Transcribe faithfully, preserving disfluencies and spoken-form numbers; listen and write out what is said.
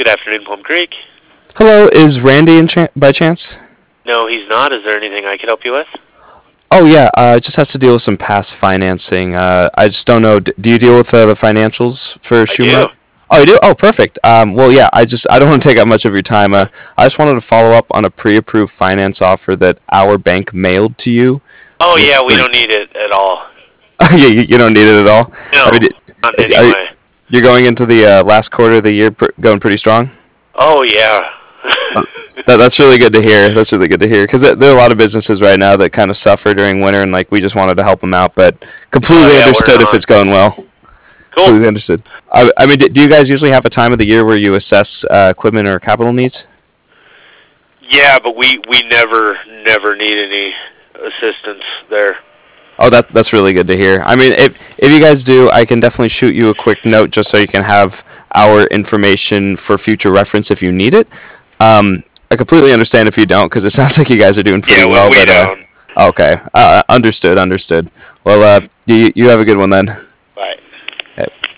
afternoon, Plum Creek. Hello, is Randy in chan by chance? No, he's not. Is there anything I could help you with? Oh yeah, uh, it just has to deal with some past financing. Uh, I just don't know. d- Do you deal with uh, the financials for I do. Schumart? Oh, you do? Oh, perfect. Um, well, yeah, I just I don't want to take up much of your time. Uh, I just wanted to follow up on a pre-approved finance offer that our bank mailed to you. Oh, Just yeah, we for don't need it at all. you, you don't need it at all. I No, mean, not in is, any are you, way. you're going into the uh, last quarter of the year pr going pretty strong? Oh, yeah. That, that's really good to hear. That's really good to hear because there, there are a lot of businesses right now that kind of suffer during winter, and like we just wanted to help them out, but Oh, completely yeah, we're understood if not. it's going well. Cool. Completely understood. I, I mean, do do you guys usually have a time of the year where you assess uh, equipment or capital needs? Yeah, but we, we never, never need any assistance there. Oh, that that's really good to hear. I mean, if if you guys do, I can definitely shoot you a quick note just so you can have our information for future reference if you need it. Um, I completely understand if you don't because it sounds like you guys are doing pretty Yeah, we, well. we But uh, don't. okay, uh, understood, understood. Well, uh, you you have a good one then. Bye. Okay.